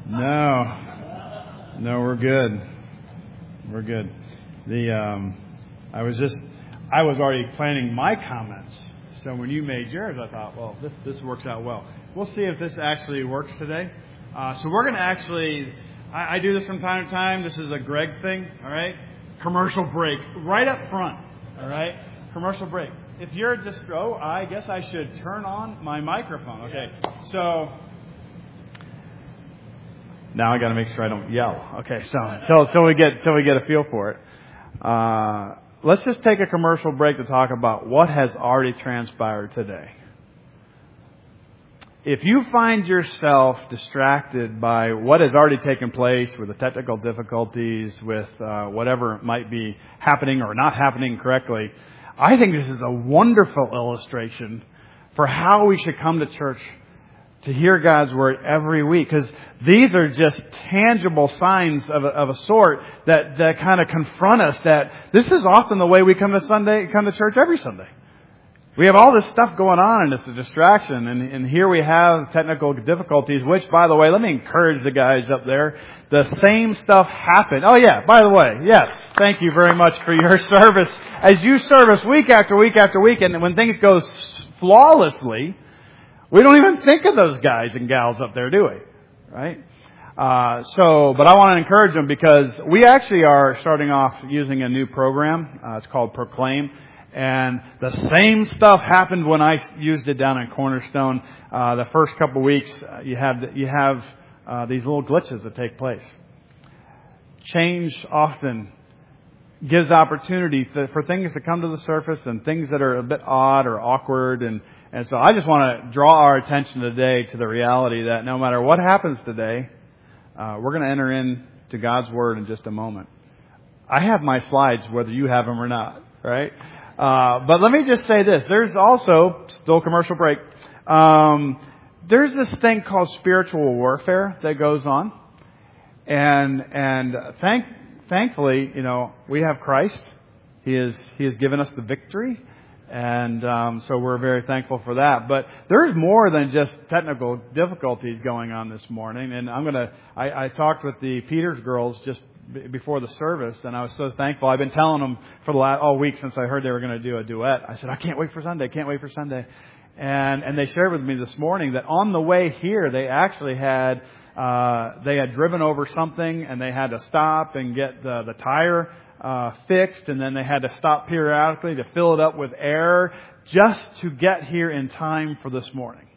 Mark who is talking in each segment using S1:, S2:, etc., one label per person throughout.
S1: No, we're good. We're good. I was already planning my comments. So when you made yours, I thought, well, this works out well. We'll see if this actually works today. So we're going to actually, I do this from time to time. This is a Greg thing, all right? Commercial break right up front, all right? Commercial break. If you're just, I guess I should turn on my microphone. Okay, so now I got to make sure I don't yell. Okay, so till we get a feel for it. Let's just take a commercial break to talk about what has already transpired today. If you find yourself distracted by what has already taken place with the technical difficulties, with whatever might be happening or not happening correctly, I think this is a wonderful illustration for how we should come to church to hear God's Word every week. Because these are just tangible signs of a sort that kind of confront us that this is often the way we come to church every Sunday. We have all this stuff going on and it's a distraction. And here we have technical difficulties, which, by the way, let me encourage the guys up there. The same stuff happened. Oh yeah, by the way, yes, thank you very much for your service. As you service week after week after week, and when things go flawlessly, we don't even think of those guys and gals up there, do we? Right? But I want to encourage them because we actually are starting off using a new program. It's called Proclaim. And the same stuff happened when I used it down in Cornerstone. The first couple of weeks, you have these little glitches that take place. Change often gives opportunity for things to come to the surface and things that are a bit odd or awkward. And so I just want to draw our attention today to the reality that no matter what happens today, we're going to enter into God's Word in just a moment. I have my slides, whether you have them or not, right? But let me just say this. There's also, still commercial break, there's this thing called spiritual warfare that goes on. And thankfully, we have Christ. He has given us the victory. And so we're very thankful for that. But there's more than just technical difficulties going on this morning. And I talked with the Peters girls just before the service, and I was so thankful. I've been telling them for all week since I heard they were going to do a duet. I said, I can't wait for Sunday. And they shared with me this morning that on the way here, they actually had driven over something, and they had to stop and get the tire fixed, and then they had to stop periodically to fill it up with air just to get here in time for this morning.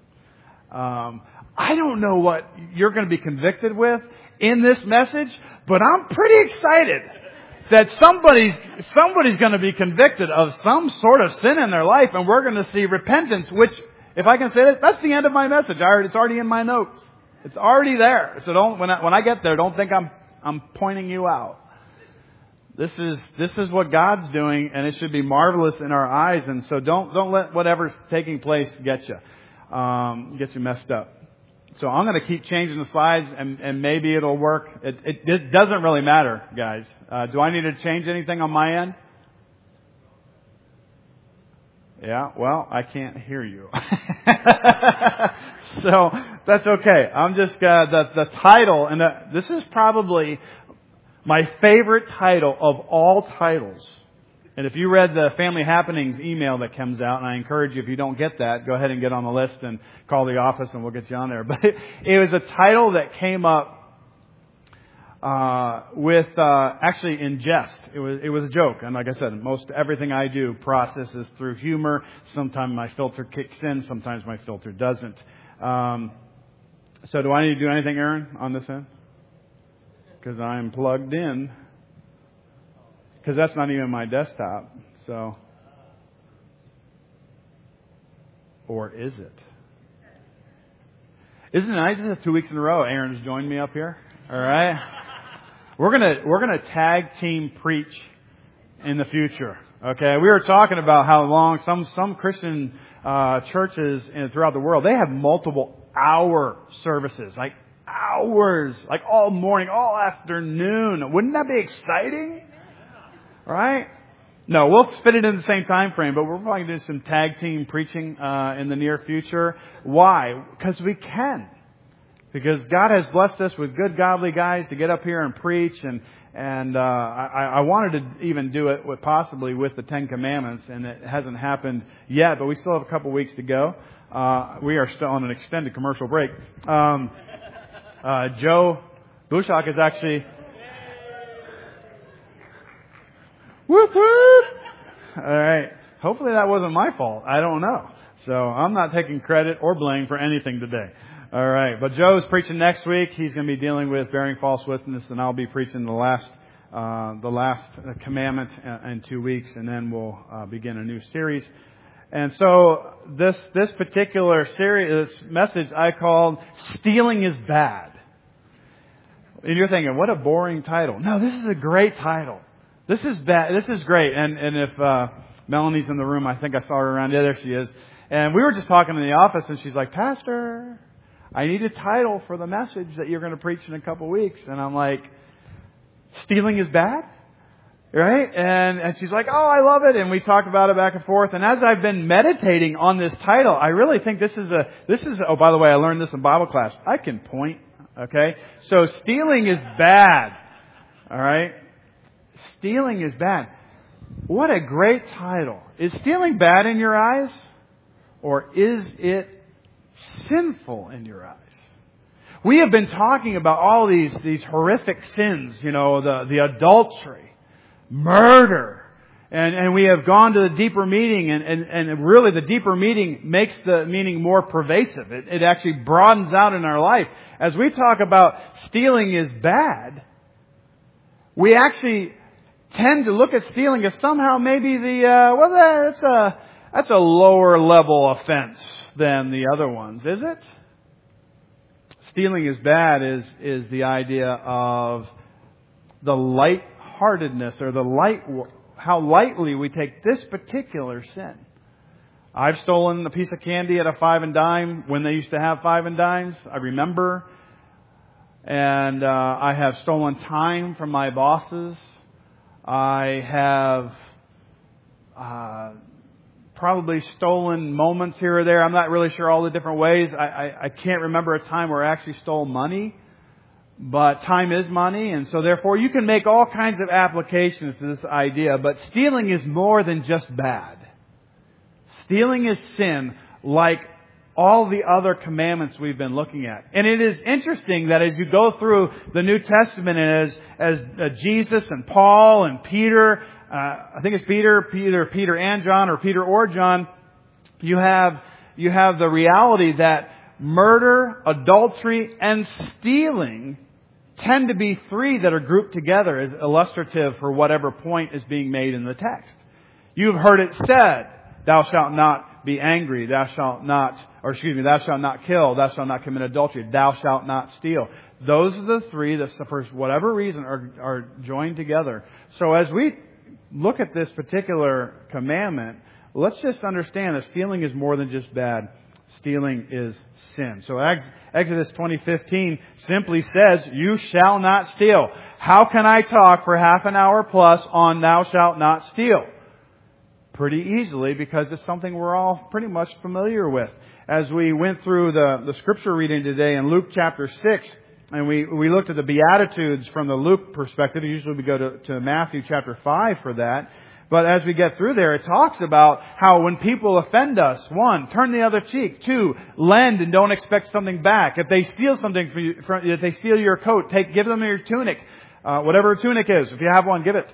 S1: I don't know what you're going to be convicted with in this message, but I'm pretty excited that somebody's going to be convicted of some sort of sin in their life, and we're going to see repentance, which, if I can say that, that's the end of my message. It's already in my notes. It's already there. So when I get there, don't think I'm pointing you out. This is what God's doing, and it should be marvelous in our eyes. And so don't let whatever's taking place get you messed up. So I'm going to keep changing the slides, and maybe it'll work. It doesn't really matter, guys. Do I need to change anything on my end? Yeah, well, I can't hear you. So that's okay. I'm just the title, and this is probably my favorite title of all titles. And if you read the Family Happenings email that comes out, and I encourage you, if you don't get that, go ahead and get on the list and call the office and we'll get you on there. But it was a title that came up actually in jest. It was a joke. And like I said, most everything I do processes through humor. Sometimes my filter kicks in, sometimes my filter doesn't. So do I need to do anything, Aaron, on this end? Because I'm plugged in. Because that's not even my desktop. So, or is it? Isn't it nice that 2 weeks in a row Aaron's joined me up here? All right. We're gonna tag team preach in the future. Okay. We were talking about how long some Christian churches throughout the world, they have multiple hour services, like hours, like all morning, all afternoon. Wouldn't that be exciting? Right? No, we'll fit it in the same time frame, but we're probably going to do some tag team preaching in the near future. Why? Because we can. Because God has blessed us with good, godly guys to get up here and preach, and I wanted to even do it possibly with the Ten Commandments, and it hasn't happened yet, but we still have a couple weeks to go. We are still on an extended commercial break. Joe Bushak is actually... Whoop whoop! All right. Hopefully that wasn't my fault. I don't know. So I'm not taking credit or blame for anything today. All right. But Joe's preaching next week. He's going to be dealing with bearing false witness, and I'll be preaching the last commandment in 2 weeks, and then we'll begin a new series. And so this particular series, this message I called "Stealing is Bad." And you're thinking, what a boring title. No, this is a great title. This is bad. This is great. And if Melanie's in the room, I think I saw her around. Yeah, there she is. And we were just talking in the office, and she's like, "Pastor, I need a title for the message that you're going to preach in a couple weeks." And I'm like, "Stealing is bad?" Right? And she's like, "Oh, I love it." And we talked about it back and forth. And as I've been meditating on this title, I really think this is oh, by the way, I learned this in Bible class. I can point. Okay? So stealing is bad. All right? Stealing is bad. What a great title. Is stealing bad in your eyes? Or is it sinful in your eyes? We have been talking about all these horrific sins, the adultery, murder, and we have gone to the deeper meaning, and really the deeper meaning makes the meaning more pervasive. It actually broadens out in our life. As we talk about stealing is bad, we actually tend to look at stealing as somehow maybe that's a lower level offense than the other ones, is it? Stealing is bad is the idea of the lightheartedness or how lightly we take this particular sin. I've stolen a piece of candy at a 5 and dime when they used to have 5 and dimes. I remember. And I have stolen time from my bosses. I have probably stolen moments here or there. I'm not really sure all the different ways. I can't remember a time where I actually stole money. But time is money, and so therefore you can make all kinds of applications to this idea. But stealing is more than just bad. Stealing is sin, like all the other commandments we've been looking at. And it is interesting that as you go through the New Testament, and as Jesus and Paul and Peter, I think it's Peter and John, or Peter or John, you have the reality that murder, adultery, and stealing tend to be three that are grouped together as illustrative for whatever point is being made in the text. You've heard it said, "Thou shalt not be angry, thou shalt not kill, thou shalt not commit adultery, thou shalt not steal." Those are the three that, for whatever reason, are joined together. So as we look at this particular commandment, let's just understand that stealing is more than just bad. Stealing is sin. So Exodus 20:15 simply says, "You shall not steal." How can I talk for half an hour plus on "thou shalt not steal"? Pretty easily, because it's something we're all pretty much familiar with. As we went through the scripture reading today in Luke chapter 6, and we looked at the Beatitudes from the Luke perspective. Usually we go to Matthew chapter 5 for that. But as we get through there, it talks about how when people offend us, 1, turn the other cheek. 2, lend and don't expect something back. If they steal something if they steal your coat, give them your tunic. Whatever a tunic is. If you have one, give it.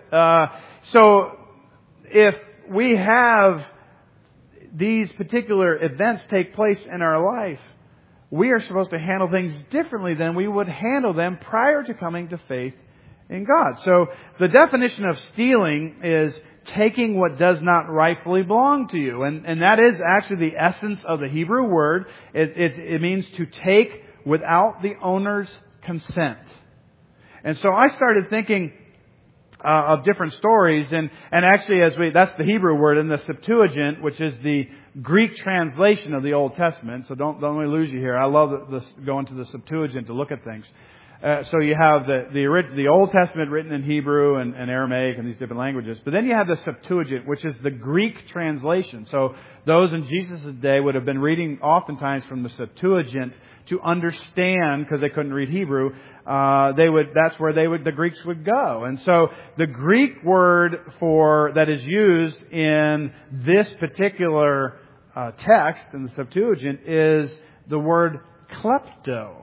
S1: So if we have these particular events take place in our life, we are supposed to handle things differently than we would handle them prior to coming to faith in God. So the definition of stealing is taking what does not rightfully belong to you. And that is actually the essence of the Hebrew word. It means to take without the owner's consent. And so I started thinking of different stories, and actually that's the Hebrew word, in the Septuagint, which is the Greek translation of the Old Testament. So don't let me lose you here. I love going to the Septuagint to look at things. So you have the Old Testament written in Hebrew and Aramaic and these different languages. But then you have the Septuagint, which is the Greek translation. So those in Jesus' day would have been reading oftentimes from the Septuagint to understand, because they couldn't read Hebrew. That's where the Greeks would go. And so the Greek word that is used in this particular text in the Septuagint is the word klepto.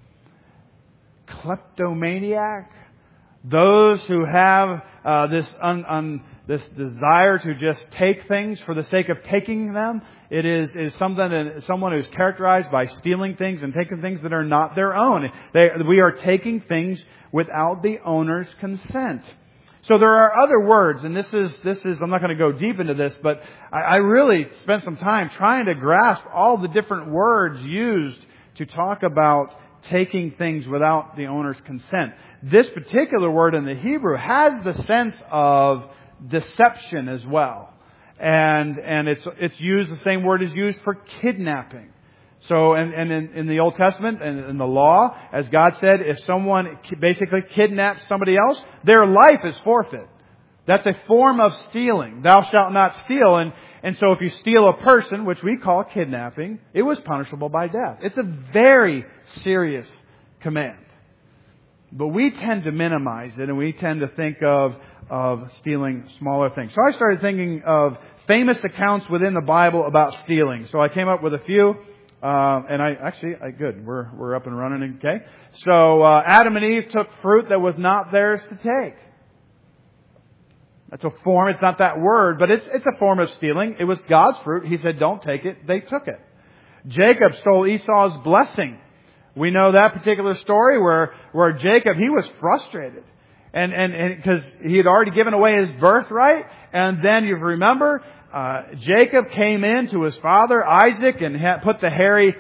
S1: Kleptomaniac. Those who have this desire to just take things for the sake of taking them. It is someone who's characterized by stealing things and taking things that are not their own. We are taking things without the owner's consent. So there are other words, and this is I'm not going to go deep into this, but I really spent some time trying to grasp all the different words used to talk about taking things without the owner's consent. This particular word in the Hebrew has the sense of deception as well. And it's used, the same word is used for kidnapping. So, and in the Old Testament and in the law, as God said, if someone basically kidnaps somebody else, their life is forfeit. That's a form of stealing. Thou shalt not steal. And so if you steal a person, which we call kidnapping, it was punishable by death. It's a very serious command. But we tend to minimize it, and we tend to think of stealing smaller things. So I started thinking of famous accounts within the Bible about stealing. So I came up with a few. Good. We're up and running. Okay. So Adam and Eve took fruit that was not theirs to take. That's a form. It's not that word, but it's a form of stealing. It was God's fruit. He said, "Don't take it." They took it. Jacob stole Esau's blessing. We know that particular story where Jacob, he was frustrated. And because he had already given away his birthright. And then you remember, Jacob came in to his father, Isaac, and put the hairy,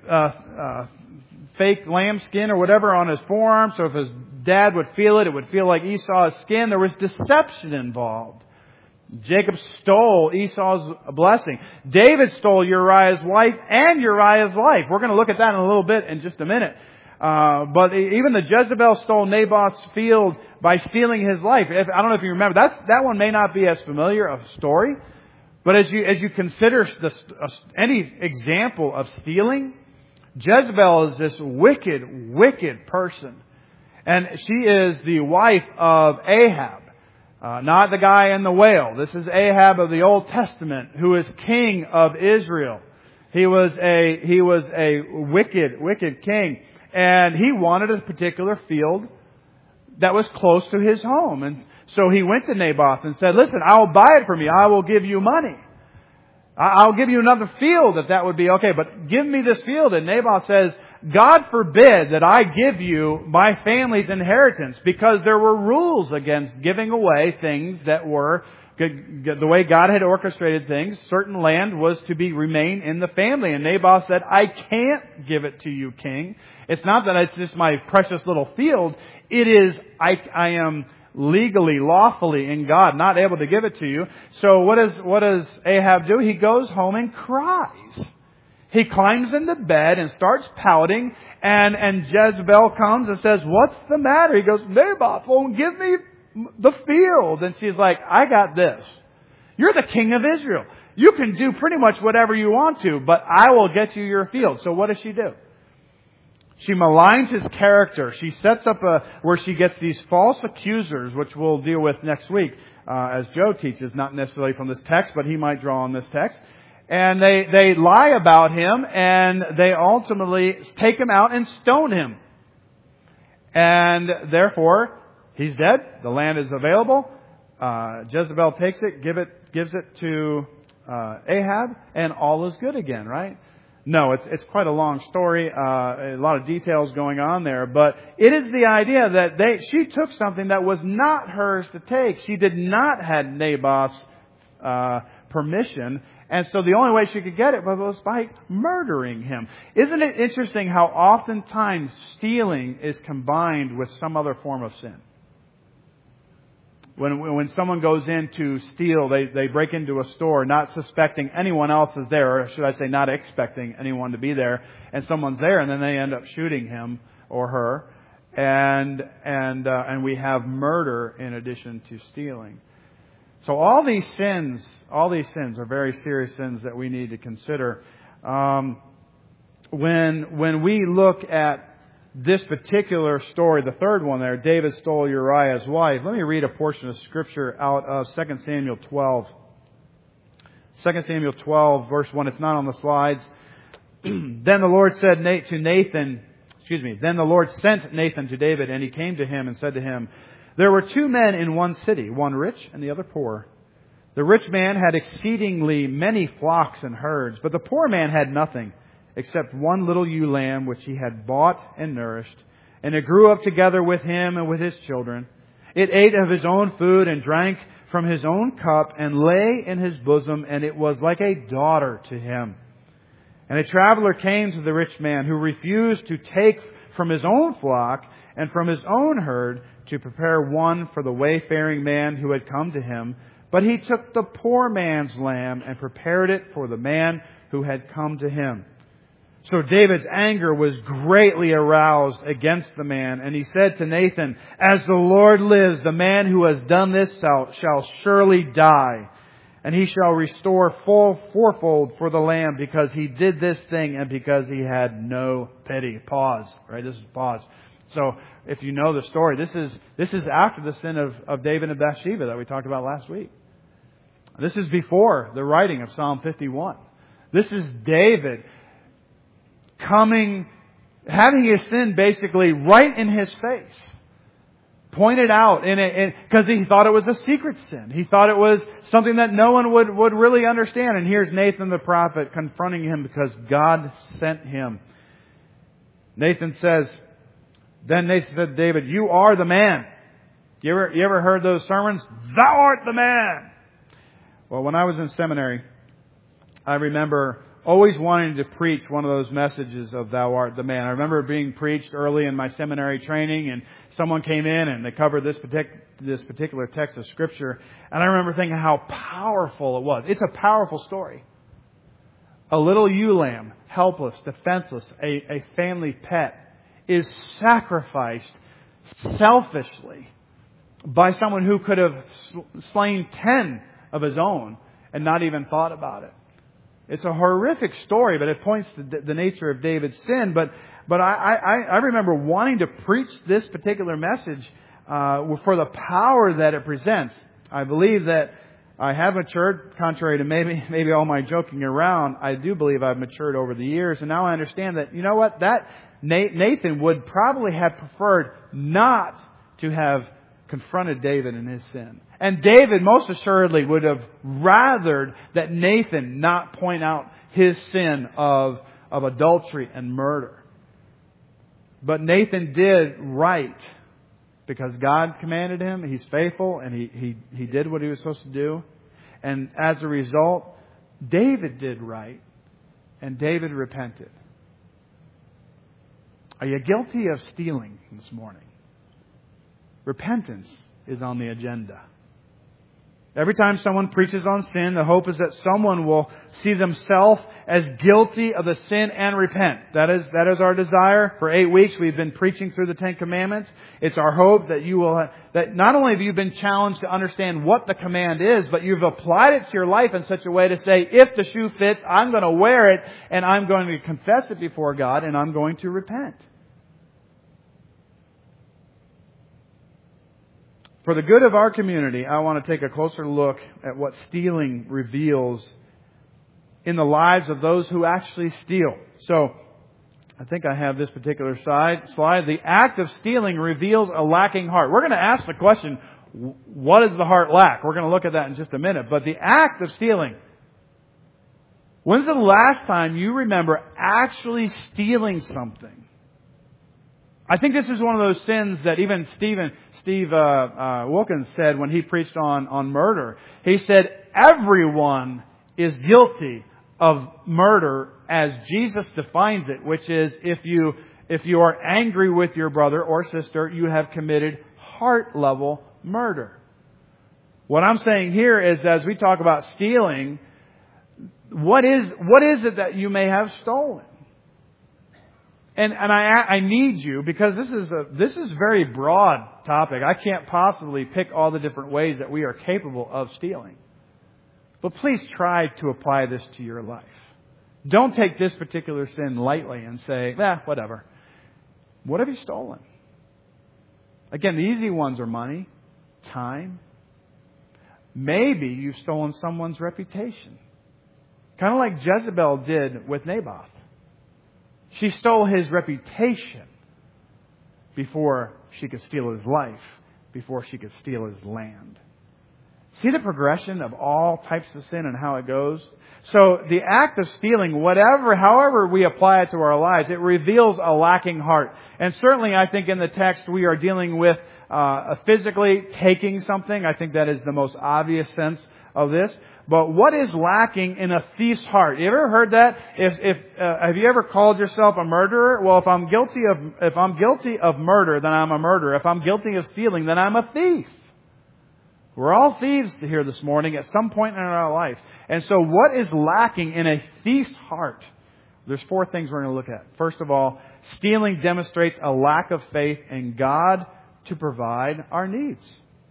S1: fake lambskin or whatever on his forearm. So if his dad would feel it, it would feel like Esau's skin. There was deception involved. Jacob stole Esau's blessing. David stole Uriah's wife and Uriah's life. We're going to look at that in a little bit in just a minute. But even the Jezebel stole Naboth's field by stealing his life. I don't know if you remember. That one may not be as familiar a story. But as you consider any example of stealing, Jezebel is this wicked person. And she is the wife of Ahab. Not the guy in the whale. This is Ahab of the Old Testament, who is king of Israel. He was a wicked king. And he wanted a particular field that was close to his home. And so he went to Naboth and said, "Listen, I'll buy it from you. I will give you money. I'll give you another field if that would be okay. But give me this field." And Naboth says, "God forbid that I give you my family's inheritance," because there were rules against giving away things that were the way God had orchestrated things. Certain land was to remain in the family. And Naboth said, "I can't give it to you, king. It's not that it's just my precious little field. It is, I am legally, lawfully in God not able to give it to you." So what does Ahab do? He goes home and cries. He climbs into bed and starts pouting, and Jezebel comes and says, "What's the matter?" He goes, "Naboth won't give me the field." And she's like, "I got this. You're the king of Israel. You can do pretty much whatever you want to, but I will get you your field." So what does she do? She maligns his character. She sets up where she gets these false accusers, which we'll deal with next week, as Joe teaches, not necessarily from this text, but he might draw on this text. And they lie about him, and they ultimately take him out and stone him. And therefore, he's dead. The land is available. Jezebel takes it, gives it to Ahab, and all is good again, right? No, it's quite a long story, a lot of details going on there, but it is the idea that she took something that was not hers to take. She did not have Naboth's permission, and so the only way she could get it was by murdering him. Isn't it interesting how oftentimes stealing is combined with some other form of sin? When someone goes in to steal, they break into a store not suspecting anyone else is there, or should I say not expecting anyone to be there, and someone's there, and then they end up shooting him or her. and we have murder in addition to stealing. So all these sins are very serious sins that we need to consider. When we look at this particular story, the third one there, David stole Uriah's wife. Let me read a portion of Scripture out of 2 Samuel 12. 2 Samuel 12, verse 1. It's not on the slides. Then the Lord said to Nathan, Then the Lord sent Nathan to David, and he came to him and said to him, There were two men in one city, one rich and the other poor. The rich man had exceedingly many flocks and herds, but the poor man had nothing except one little ewe lamb which he had bought and nourished. And it grew up together with him and with his children. It ate of his own food and drank from his own cup and lay in his bosom, and it was like a daughter to him. And a traveler came to the rich man, who refused to take from his own flock and from his own herd to prepare one for the wayfaring man who had come to him. But he took the poor man's lamb and prepared it for the man who had come to him. So David's anger was greatly aroused against the man, and he said to Nathan, As the Lord lives, the man who has done this shall surely die, and he shall restore fourfold for the lamb, because he did this thing and because he had no pity. Pause. Right? This is pause. So if you know the story, this is after the sin of David and Bathsheba that we talked about last week. This is before the writing of Psalm 51. This is David having his sin basically right in his face, pointed out because he thought it was a secret sin. He thought it was something that no one would really understand. And here's Nathan the prophet confronting him because God sent him. Then Nathan said to David, You are the man. You ever heard those sermons? Thou art the man. Well, when I was in seminary, I remember always wanting to preach one of those messages of Thou art the man. I remember it being preached early in my seminary training, and someone came in and they covered this particular text of Scripture, and I remember thinking how powerful it was. It's a powerful story. A little ewe lamb, helpless, defenseless, a family pet, is sacrificed selfishly by someone who could have slain 10 of his own and not even thought about it. It's a horrific story, but it points to the nature of David's sin. But I remember wanting to preach this particular message for the power that it presents. I believe that I have matured, contrary to maybe all my joking around. I do believe I've matured over the years, and now I understand that, you know what, that Nathan would probably have preferred not to have confronted David in his sin. And David most assuredly would have rathered that Nathan not point out his sin of adultery and murder. But Nathan did right because God commanded him. He's faithful and he did what he was supposed to do. And as a result, David did right and David repented. Are you guilty of stealing this morning? Repentance is on the agenda. Every time someone preaches on sin, the hope is that someone will see themselves as guilty of the sin and repent. That is our desire. For 8 weeks we've been preaching through the Ten Commandments. It's our hope that that not only have you been challenged to understand what the command is, but you've applied it to your life in such a way to say, if the shoe fits, I'm going to wear it and I'm going to confess it before God and I'm going to repent. For the good of our community, I want to take a closer look at what stealing reveals in the lives of those who actually steal. So, I think I have this particular slide. The act of stealing reveals a lacking heart. We're going to ask the question, what does the heart lack? We're going to look at that in just a minute. But the act of stealing, when's the last time you remember actually stealing something? I think this is one of those sins that even Steve Wilkins said when he preached on murder. He said, everyone is guilty of murder as Jesus defines it, which is if you are angry with your brother or sister, you have committed heart level murder. What I'm saying here is, as we talk about stealing, what is it that you may have stolen? And I need you, because this is a very broad topic. I can't possibly pick all the different ways that we are capable of stealing. But please try to apply this to your life. Don't take this particular sin lightly and say, whatever. What have you stolen? Again, the easy ones are money, time. Maybe you've stolen someone's reputation. Kind of like Jezebel did with Naboth. She stole his reputation before she could steal his life, before she could steal his land. See the progression of all types of sin and how it goes? So the act of stealing, however we apply it to our lives, it reveals a lacking heart. And certainly I think in the text we are dealing with physically taking something. I think that is the most obvious sense of this. But what is lacking in a thief's heart? You ever heard that? Have you ever called yourself a murderer? Well, if I'm guilty of murder, then I'm a murderer. If I'm guilty of stealing, then I'm a thief. We're all thieves here this morning at some point in our life. And so what is lacking in a thief's heart? There's 4 things we're going to look at. First of all, stealing demonstrates a lack of faith in God to provide our needs.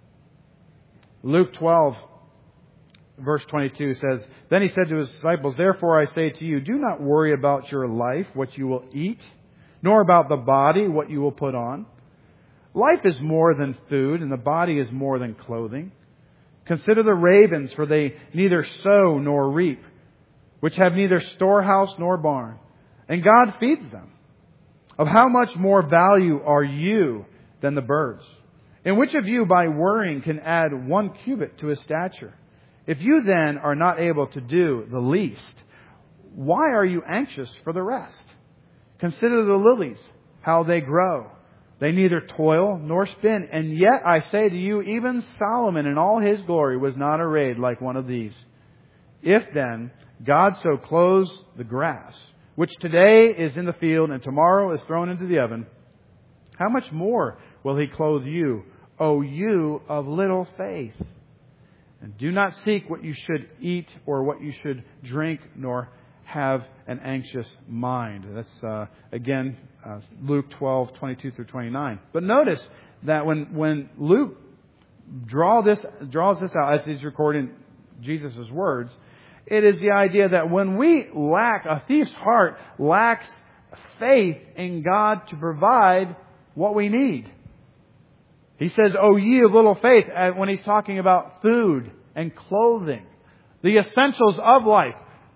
S1: Luke 12, verse 22 says, "Then he said to his disciples, 'Therefore I say to you, do not worry about your life, what you will eat, nor about the body, what you will put on. Life is more than food, and the body is more than clothing. Consider the ravens, for they neither sow nor reap, which have neither storehouse nor barn, and God feeds them. Of how much more value are you than the birds? And which of you by worrying can add 1 cubit to his stature? If you then are not able to do the least, why are you anxious for the rest? Consider the lilies, how they grow. They neither toil nor spin. And yet I say to you, even Solomon in all his glory was not arrayed like one of these. If then God so clothes the grass, which today is in the field and tomorrow is thrown into the oven, how much more will He clothe you, O you of little faith? And do not seek what you should eat or what you should drink, nor have an anxious mind.'" That's, again, Luke 12, 22 through 29. But notice that when Luke draws this out, as he's recording Jesus' words, it is the idea that when we a thief's heart lacks faith in God to provide what we need. He says, "O ye of little faith," when he's talking about food and clothing, the essentials of life.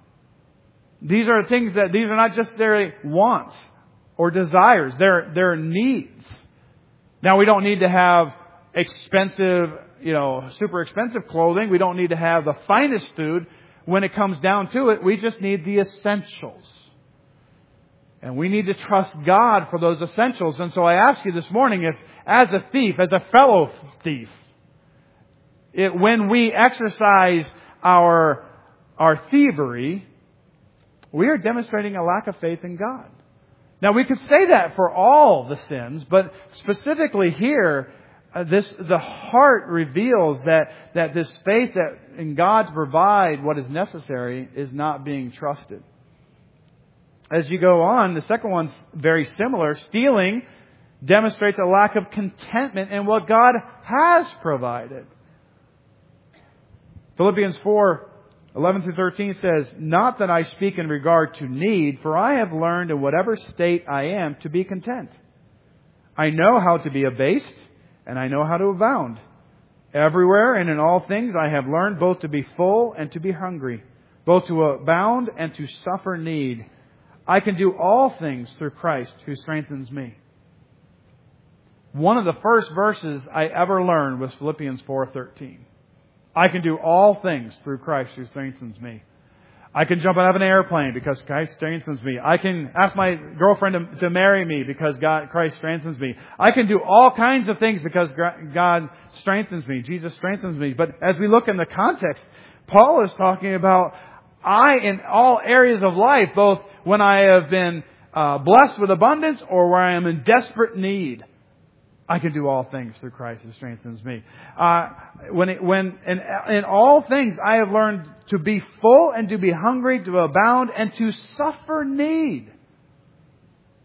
S1: These are things these are not just their wants or desires. They're needs. Now, we don't need to have expensive, super expensive clothing. We don't need to have the finest food. When it comes down to it, we just need the essentials. And we need to trust God for those essentials. And so I ask you this morning, if as a thief, as a fellow thief, when we exercise our thievery, we are demonstrating a lack of faith in God. Now, we could say that for all the sins, but specifically here, the heart reveals that this faith that in God to provide what is necessary is not being trusted. As you go on, the second one's very similar. Stealing demonstrates a lack of contentment in what God has provided. Philippians 4, 11 through 13 says, "Not that I speak in regard to need, for I have learned in whatever state I am to be content. I know how to be abased, and I know how to abound. Everywhere and in all things I have learned both to be full and to be hungry, both to abound and to suffer need. I can do all things through Christ who strengthens me." One of the first verses I ever learned was Philippians 4:13. I can do all things through Christ who strengthens me. I can jump out of an airplane because Christ strengthens me. I can ask my girlfriend to marry me because Christ strengthens me. I can do all kinds of things because God strengthens me. Jesus strengthens me. But as we look in the context, Paul is talking about in all areas of life, both when I have been blessed with abundance or where I am in desperate need, I can do all things through Christ who strengthens me. In all things I have learned to be full and to be hungry, to abound and to suffer need.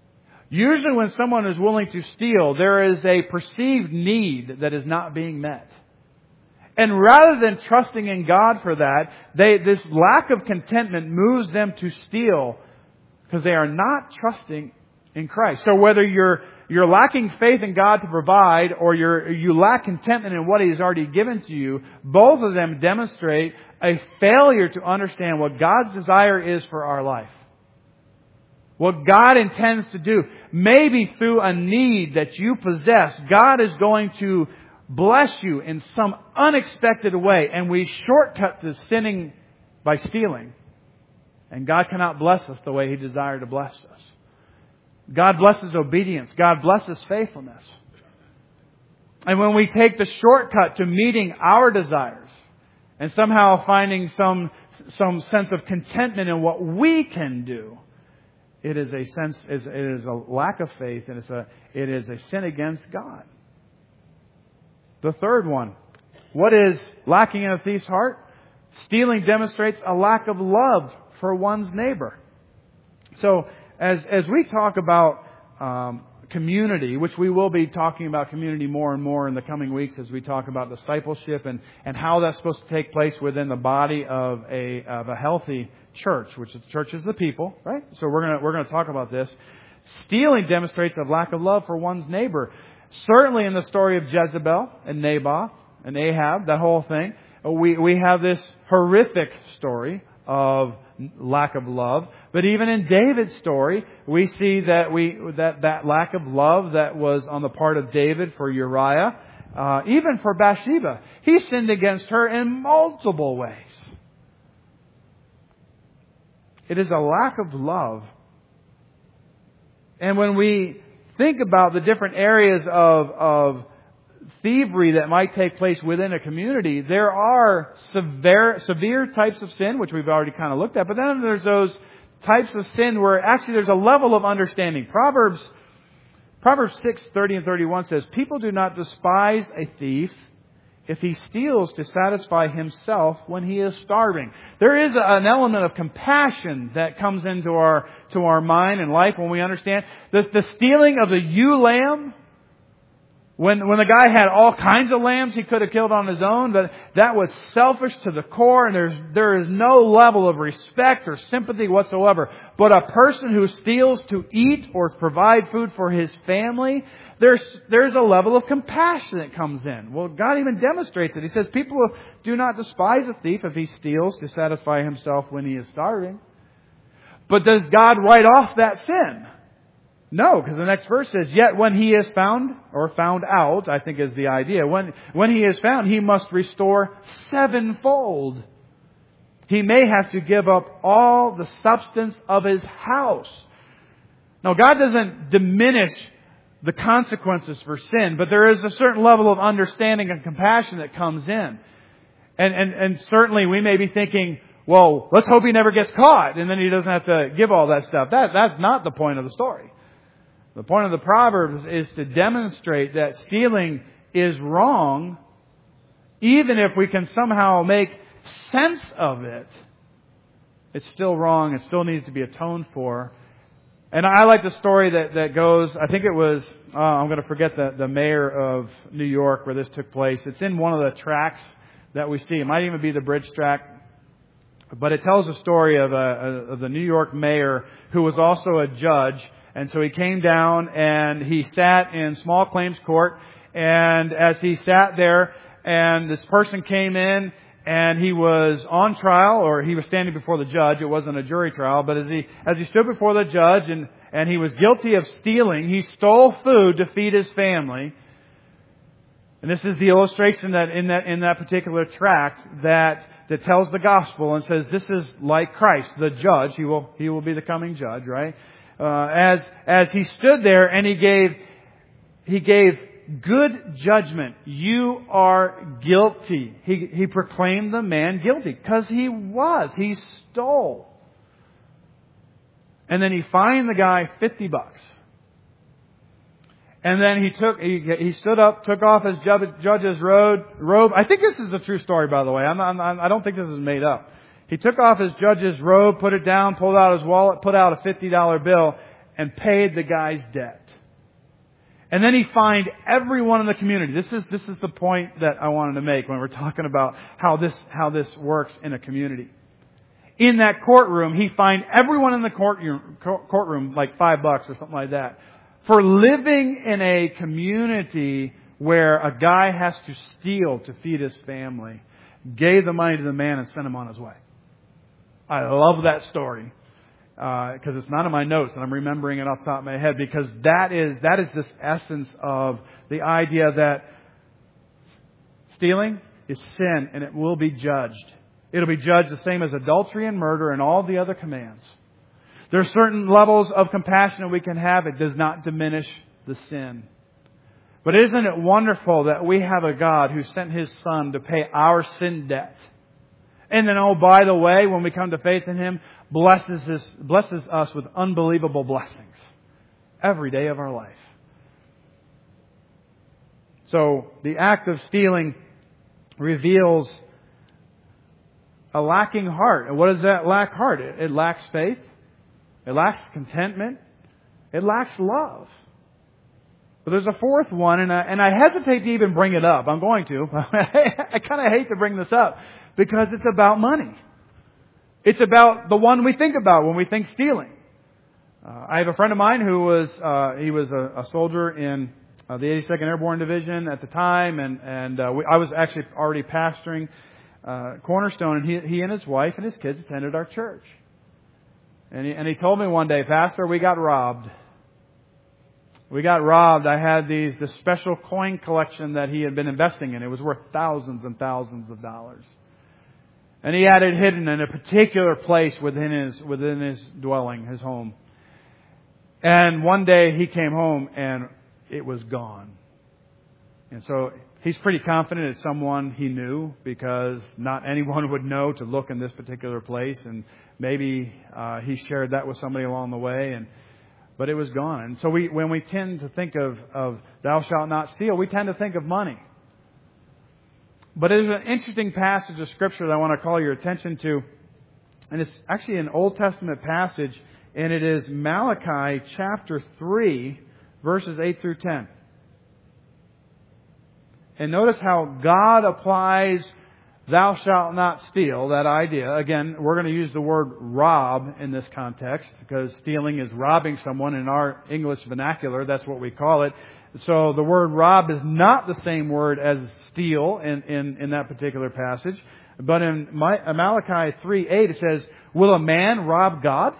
S1: Usually when someone is willing to steal, there is a perceived need that is not being met. And rather than trusting in God for that, this lack of contentment moves them to steal because they are not trusting in Christ. So whether you're lacking faith in God to provide or you lack contentment in what He has already given to you, both of them demonstrate a failure to understand what God's desire is for our life. What God intends to do. Maybe through a need that you possess, God is going to bless you in some unexpected way. And we shortcut the sinning by stealing. And God cannot bless us the way He desired to bless us. God blesses obedience. God blesses faithfulness. And when we take the shortcut to meeting our desires and somehow finding some sense of contentment in what we can do, it is a lack of faith, and it is a sin against God. The third one, what is lacking in a thief's heart? Stealing demonstrates a lack of love for one's neighbor. So, as we talk about community, which we will be talking about community more and more in the coming weeks as we talk about discipleship and how that's supposed to take place within the body of a healthy church, which the church is the people, right? So we're gonna talk about this. Stealing demonstrates a lack of love for one's neighbor. Certainly in the story of Jezebel and Naboth and Ahab, that whole thing, we have this horrific story of lack of love. But even in David's story, we see that lack of love that was on the part of David for Uriah, even for Bathsheba. He sinned against her in multiple ways. It is a lack of love. And when we think about the different areas of thievery that might take place within a community, there are severe types of sin, which we've already kind of looked at. But then there's those types of sin where actually there's a level of understanding. Proverbs 6:30 and 31 says, "People do not despise a thief if he steals to satisfy himself when he is starving." There is an element of compassion that comes into our mind and life when we understand that the stealing of the ewe lamb, when the guy had all kinds of lambs he could have killed on his own, but that was selfish to the core, and there is no level of respect or sympathy whatsoever. But a person who steals to eat or provide food for his family, there's a level of compassion that comes in. Well, God even demonstrates it. He says, people do not despise a thief if he steals to satisfy himself when he is starving. But does God write off that sin? No, because the next verse says, "Yet when he is found," or found out, I think is the idea. When he is found, he must restore sevenfold. He may have to give up all the substance of his house. Now, God doesn't diminish the consequences for sin, but there is a certain level of understanding and compassion that comes in. And certainly we may be thinking, well, let's hope he never gets caught, and then he doesn't have to give all that stuff. That's not the point of the story. The point of the Proverbs is to demonstrate that stealing is wrong, even if we can somehow make sense of it. It's still wrong. It still needs to be atoned for. And I like the story that goes, I think it was, I'm going to forget the mayor of New York where this took place. It's in one of the tracts that we see. It might even be the bridge tract. But it tells the story of the New York mayor who was also a judge. And so he came down and he sat in small claims court. And as he sat there, and this person came in and he was on trial, or he was standing before the judge. It wasn't a jury trial, but as he stood before the judge and he was guilty of stealing, he stole food to feed his family. And this is the illustration that in that particular tract that tells the gospel and says this is like Christ, the judge. He will be the coming judge, right? As he stood there and he gave good judgment. You are guilty. He proclaimed the man guilty because he stole. And then he fined the guy $50. And then he stood up, took off his judge's robe. I think this is a true story, by the way. I don't think this is made up. He took off his judge's robe, put it down, pulled out his wallet, put out a $50 bill, and paid the guy's debt. And then he fined everyone in the community. This is the point that I wanted to make when we're talking about how this works in a community. In that courtroom, he fined everyone in the courtroom like $5 or something like that for living in a community where a guy has to steal to feed his family, gave the money to the man and sent him on his way. I love that story. Because it's not in my notes and I'm remembering it off the top of my head, because that is this essence of the idea that stealing is sin and it will be judged. It'll be judged the same as adultery and murder and all the other commands. There are certain levels of compassion that we can have. It does not diminish the sin. But isn't it wonderful that we have a God who sent His Son to pay our sin debt? And then, oh, by the way, when we come to faith in Him, blesses us with unbelievable blessings every day of our life. So the act of stealing reveals a lacking heart. And what does that lack heart? It lacks faith. It lacks contentment. It lacks love. But there's a fourth one, and I hesitate to even bring it up. I'm going to. I kind of hate to bring this up because it's about money. It's about the one we think about when we think stealing. I have a friend of mine who was a soldier in the 82nd Airborne Division at the time, and I was actually already pastoring Cornerstone, and he and his wife and his kids attended our church. And he told me one day, Pastor, we got robbed. We got robbed. I had this special coin collection that he had been investing in. It was worth thousands and thousands of dollars. And he had it hidden in a particular place within his dwelling, his home. And one day he came home and it was gone. And so he's pretty confident it's someone he knew, because not anyone would know to look in this particular place. And maybe he shared that with somebody along the way. But it was gone. And so when we tend to think of thou shalt not steal, we tend to think of money. But there's an interesting passage of Scripture that I want to call your attention to. And it's actually an Old Testament passage. And it is Malachi chapter 3, verses 8 through 10. And notice how God applies thou shalt not steal, that idea. Again, we're going to use the word rob in this context, because stealing is robbing someone in our English vernacular. That's what we call it. So the word rob is not the same word as steal in that particular passage. But in Malachi 3:8 it says, will a man rob God?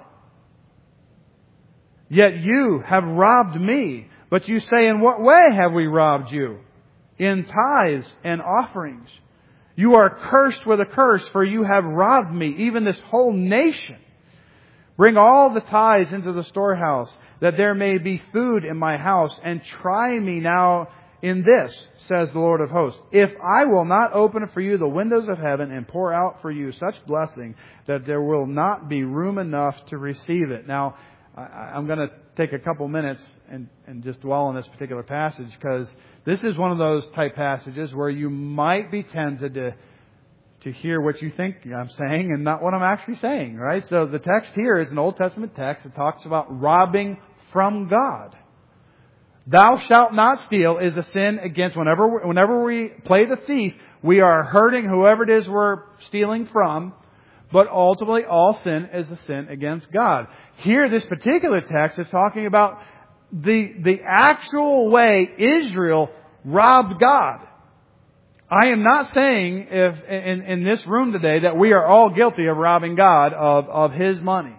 S1: Yet you have robbed me. But you say, in what way have we robbed you? In tithes and offerings. You are cursed with a curse, for you have robbed me, even this whole nation. Bring all the tithes into the storehouse, that there may be food in my house, and try me now in this, says the Lord of hosts, if I will not open for you the windows of heaven and pour out for you such blessing that there will not be room enough to receive it. Now, I'm going to take a couple minutes and just dwell on this particular passage, because this is one of those type passages where you might be tempted to hear what you think I'm saying and not what I'm actually saying, right? So the text here is an Old Testament text that talks about robbing from God. Thou shalt not steal is a sin against, whenever we play the thief, we are hurting whoever it is we're stealing from. But ultimately, all sin is a sin against God. Here, this particular text is talking about the actual way Israel robbed God. I am not saying in this room today that we are all guilty of robbing God of His money.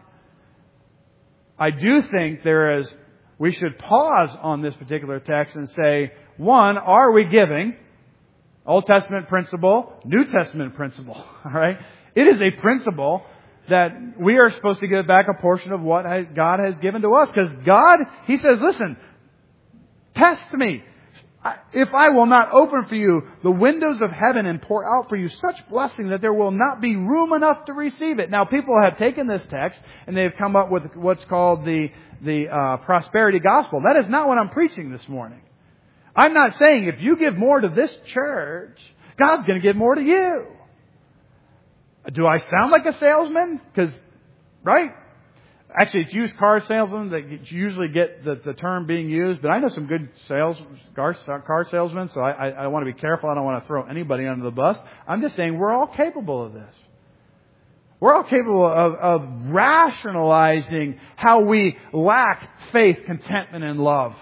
S1: I do think we should pause on this particular text and say, one, are we giving? Old Testament principle, New Testament principle, all right? It is a principle that we are supposed to give back a portion of what God has given to us. Because God, He says, listen, test me. If I will not open for you the windows of heaven and pour out for you such blessing that there will not be room enough to receive it. Now, people have taken this text and they've come up with what's called the prosperity gospel. That is not what I'm preaching this morning. I'm not saying if you give more to this church, God's going to give more to you. Do I sound like a salesman? Right? Actually, it's used car salesmen that usually get the term being used, but I know some good car salesmen, so I want to be careful. I don't want to throw anybody under the bus. I'm just saying we're all capable of this. We're all capable of rationalizing how we lack faith, contentment, and love.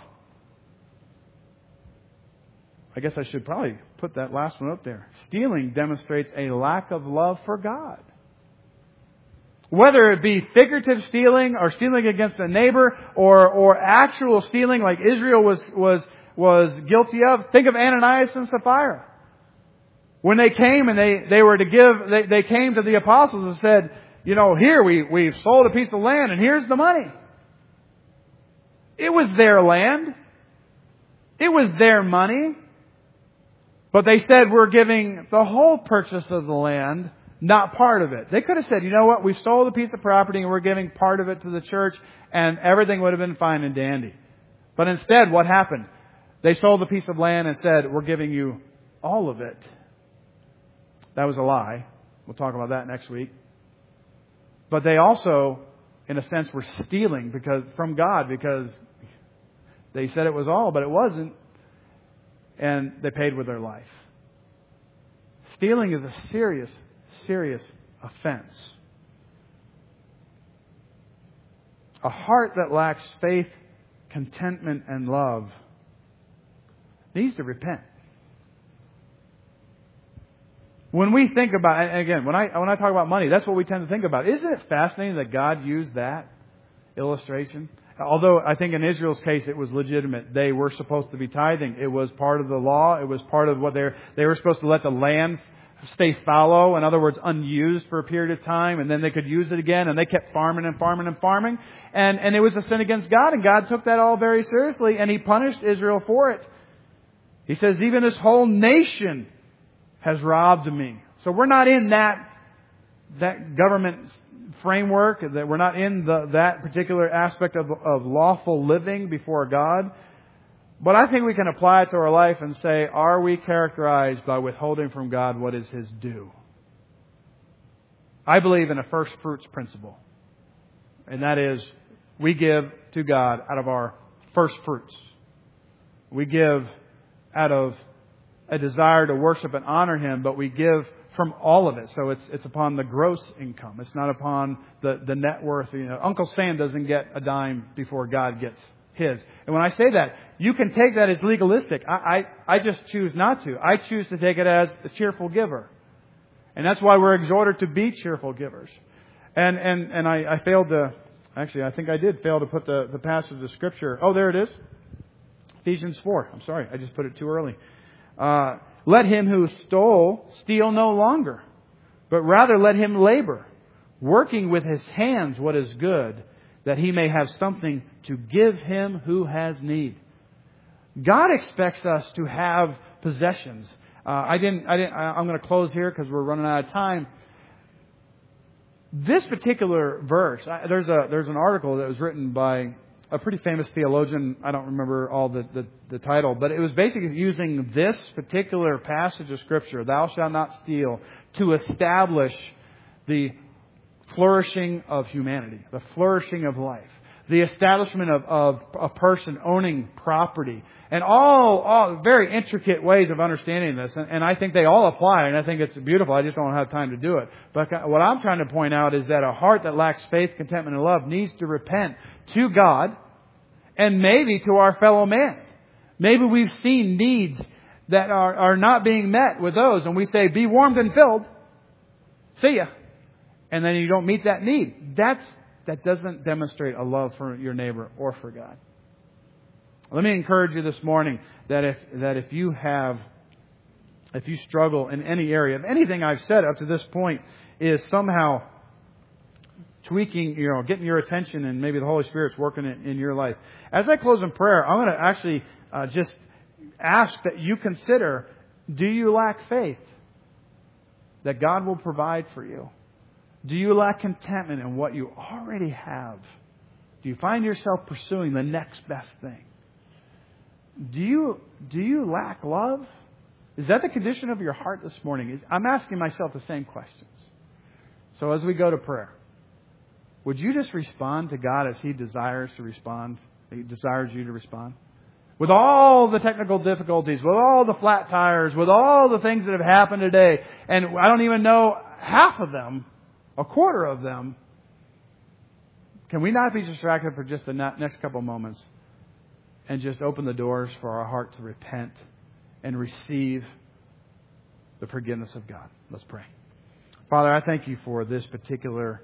S1: I guess I should probably put that last one up there. Stealing demonstrates a lack of love for God. Whether it be figurative stealing or stealing against a neighbor or actual stealing like Israel was guilty of. Think of Ananias and Sapphira. When they came and they were to give, they came to the apostles and said, here we've sold a piece of land and here's the money. It was their land. It was their money. But they said we're giving the whole purchase of the land, not part of it. They could have said, you know what, we sold a piece of property and we're giving part of it to the church and everything would have been fine and dandy. But instead, what happened? They sold a piece of land and said, we're giving you all of it. That was a lie. We'll talk about that next week. But they also, in a sense, were stealing from God because they said it was all, but it wasn't. And they paid with their life. Stealing is a serious, serious offense. A heart that lacks faith, contentment, and love needs to repent. When we think about, and again, when I talk about money, that's what we tend to think about. Isn't it fascinating that God used that illustration? Although I think in Israel's case it was legitimate. They were supposed to be tithing. It was part of the law. It was part of what they were supposed to let the land stay fallow. In other words, unused for a period of time. And then they could use it again. And they kept farming and farming and farming. And it was a sin against God. And God took that all very seriously. And He punished Israel for it. He says, even this whole nation has robbed me. So we're not in that government framework, that we're not in that particular aspect of lawful living before God. But I think we can apply it to our life and say, are we characterized by withholding from God what is His due? I believe in a first fruits principle. And that is, we give to God out of our first fruits. We give out of a desire to worship and honor Him, but we give from all of it. So it's upon the gross income. It's not upon the net worth. Uncle Sam doesn't get a dime before God gets his. And when I say that, you can take that as legalistic. I just choose not to. I choose to take it as a cheerful giver. And that's why we're exhorted to be cheerful givers. And I failed to, actually I think I did fail to put the passage of Scripture. Oh, there it is. Ephesians 4. I'm sorry, I just put it too early. Let him who stole steal no longer, but rather let him labor, working with his hands what is good, that he may have something to give him who has need. God expects us to have possessions. I'm going to close here because we're running out of time. This particular verse, there's an article that was written by a pretty famous theologian. I don't remember all the title, but it was basically using this particular passage of Scripture, thou shalt not steal, to establish the flourishing of humanity, the flourishing of life, the establishment of a person owning property, and all very intricate ways of understanding this. And I think they all apply, and I think it's beautiful. I just don't have time to do it. But what I'm trying to point out is that a heart that lacks faith, contentment, and love needs to repent to God and maybe to our fellow man. Maybe we've seen needs that are not being met with those, and we say, be warmed and filled. See ya. And then you don't meet that need. That doesn't demonstrate a love for your neighbor or for God. Let me encourage you this morning that if you struggle in any area, if anything I've said up to this point is somehow tweaking, getting your attention, and maybe the Holy Spirit's working in your life. As I close in prayer, I'm going to actually just ask that you consider, do you lack faith that God will provide for you? Do you lack contentment in what you already have? Do you find yourself pursuing the next best thing? Do you lack love? Is that the condition of your heart this morning? I'm asking myself the same questions. So as we go to prayer, would you just respond to God as He desires to respond? He desires you to respond. With all the technical difficulties, with all the flat tires, with all the things that have happened today, and I don't even know half of them, a quarter of them, can we not be distracted for just the next couple moments and just open the doors for our heart to repent and receive the forgiveness of God? Let's pray. Father, I thank You for this particular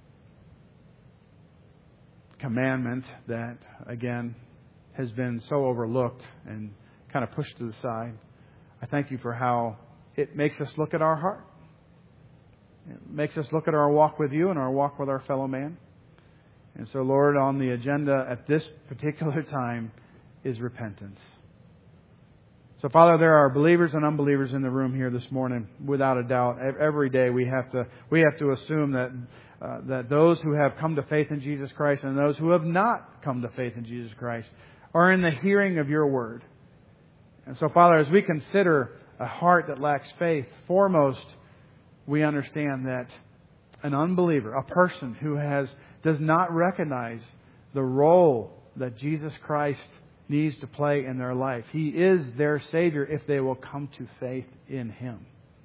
S1: commandment that, again, has been so overlooked and kind of pushed to the side. I thank You for how it makes us look at our heart. It makes us look at our walk with You and our walk with our fellow man. And so, Lord, on the agenda at this particular time is repentance. So, Father, there are believers and unbelievers in the room here this morning, without a doubt. Every day we have to assume that those who have come to faith in Jesus Christ and those who have not come to faith in Jesus Christ are in the hearing of Your word. And so, Father, as we consider a heart that lacks faith, foremost, we understand that an unbeliever, a person who does not recognize the role that Jesus Christ needs to play in their life. He is their Savior if they will come to faith in Him.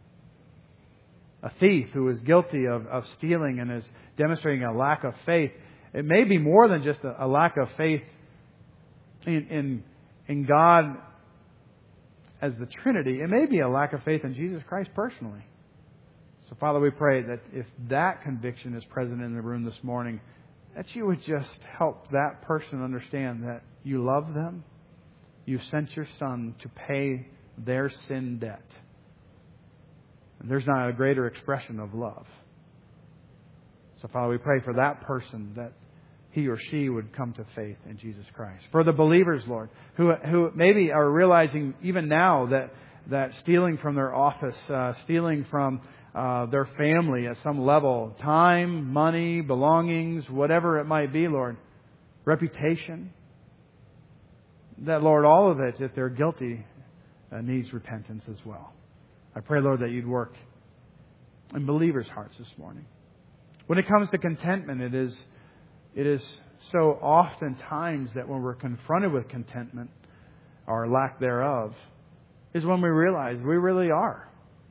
S1: A thief who is guilty of stealing and is demonstrating a lack of faith, it may be more than just a lack of faith in God as the Trinity. It may be a lack of faith in Jesus Christ personally. So, Father, we pray that if that conviction is present in the room this morning, that You would just help that person understand that You love them. You sent Your Son to pay their sin debt. And there's not a greater expression of love. So, Father, we pray for that person that he or she would come to faith in Jesus Christ. For the believers, Lord, who maybe are realizing even now that stealing from their office, stealing from their family at some level, time, money, belongings, whatever it might be, Lord, reputation, that, Lord, all of it, if they're guilty, needs repentance as well. I pray, Lord, that You'd work in believers' hearts this morning. When it comes to contentment, it is so oftentimes that when we're confronted with contentment, or lack thereof, is when we realize we really are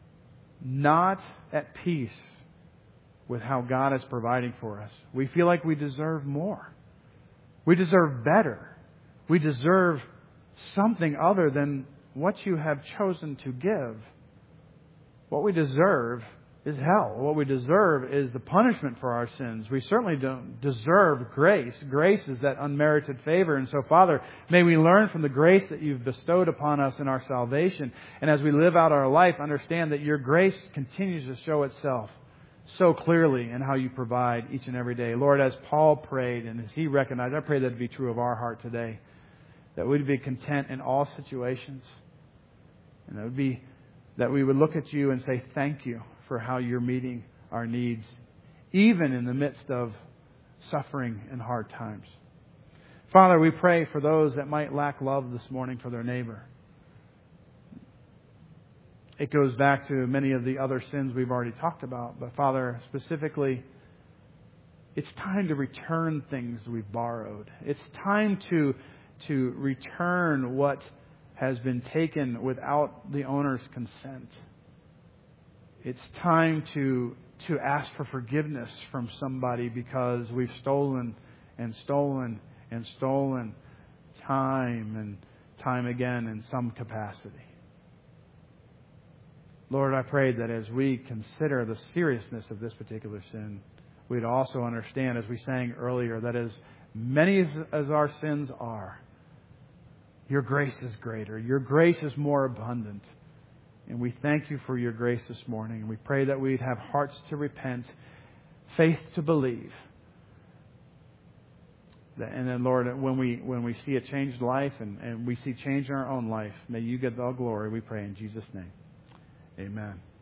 S1: not at peace with how God is providing for us. We feel like we deserve more. We deserve better. We deserve something other than what You have chosen to give. What we deserve is hell. What we deserve is the punishment for our sins. We certainly don't deserve grace. Grace is that unmerited favor. And so, Father, may we learn from the grace that You've bestowed upon us in our salvation. And as we live out our life, understand that Your grace continues to show itself so clearly in how You provide each and every day. Lord, as Paul prayed and as he recognized, I pray that it be true of our heart today, that we'd be content in all situations. And that we would look at You and say, thank You for how You're meeting our needs, even in the midst of suffering and hard times. Father, we pray for those that might lack love this morning for their neighbor. It goes back to many of the other sins we've already talked about. But Father, specifically, it's time to return things we've borrowed. It's time to return what has been taken without the owner's consent. It's time to ask for forgiveness from somebody because we've stolen and stolen and stolen time and time again in some capacity. Lord, I pray that as we consider the seriousness of this particular sin, we'd also understand, as we sang earlier, that as many as our sins are, Your grace is greater. Your grace is more abundant. And we thank You for Your grace this morning. And we pray that we'd have hearts to repent, faith to believe. And then, Lord, when we see a changed life and we see change in our own life, may You get all glory, we pray in Jesus' name. Amen.